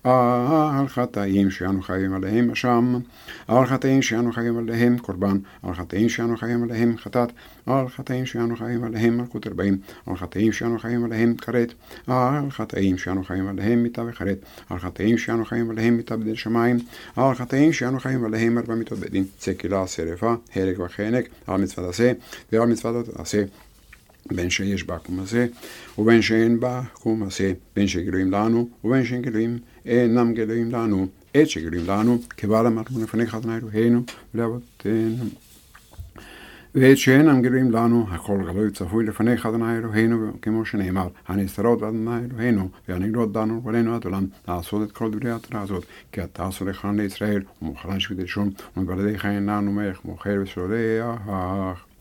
על חטאים שאנו חיים עליהם אשם, על חטאים שאנו חיים עליהם קורבן, על חטאים שאנו חיים עליהם חטאת, על חטאים שאנו חיים עליהם מלכות רבעים, על חטאים שאנו חיים עליהם כרת, על חטאים שאנו חיים עליהם מיתה וכרת, על חטאים שאנו חיים עליהם מיתה בדין שמיים, על חטאים שאנו חיים עליהם 4 מיתות בדין, צקילה, שרפה, הרג וחנק, על מצוות עשה ועל מצוות עשה. בין שיש בה קום עשה ובין שאין בה קום עשה, בין שגלויים לנו ובין שאין גלויים אינם גלויים לנו, עת שגלויים לנו כבר אמרנו לפניך אדוני אלוהינו ולאבותינו, ועת שאינם גלויים לנו הכל גלוי צפוי לפניך אדוני אלוהינו, כמו שנאמר הנסתרות אדוני אלוהינו והנגלות דנו ולנו עד עולם לעשות את כל דברי התורה הזאת, כי אתה סולחן לישראל ומוכן שביט ראשון ומבלעדיך אין לנו מלך מוכר וסולח.